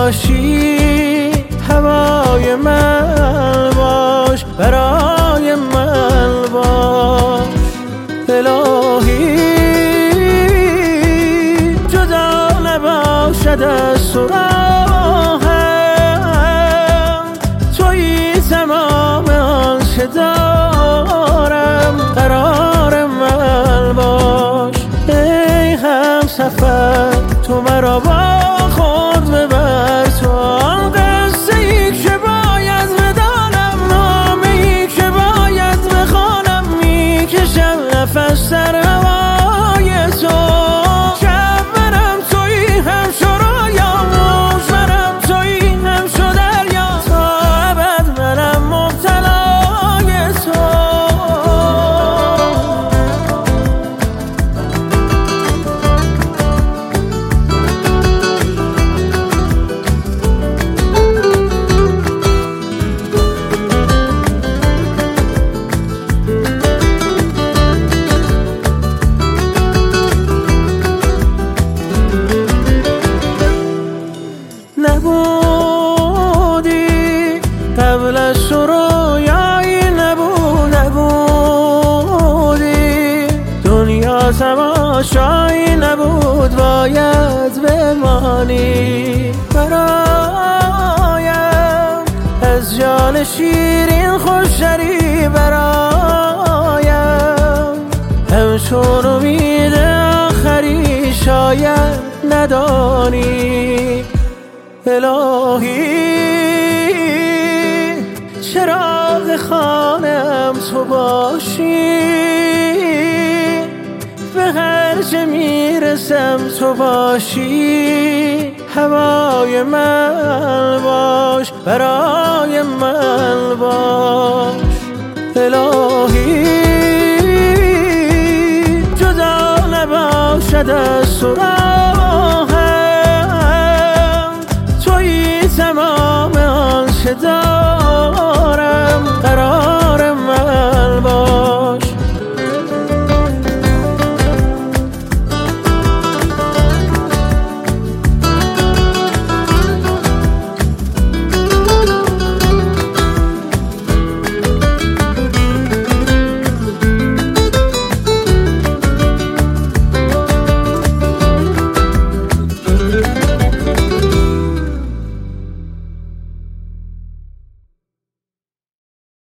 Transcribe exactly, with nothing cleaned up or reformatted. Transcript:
باشی، هوای من باش، برای من باش. الهی جدا نباشد از تو راهم، تویی تمام آنچه دارم، قرار من باش. ای همسفر تو مرا با خود ببر، تو آن قصه ای که باید بدانم، نامه ای که باید بخوانم، میکشم نفس در هوای تو. شب منم تویی، همچو رویا موج منم تویی، همچو دریا تا ابد منم مبتلای تو. نبودی قبل از تو رویایی، نبود نبودی دنیا تماشایی، نبود باید بمانی. برایم از جان شیرین خوشتری، برایم همچون امید آخری شاید ندانی. الهی چراغ خانم تو باشی، به هر چه میرسم تو باشی. هوای من باش، برای من باش. الهی جدا نباشد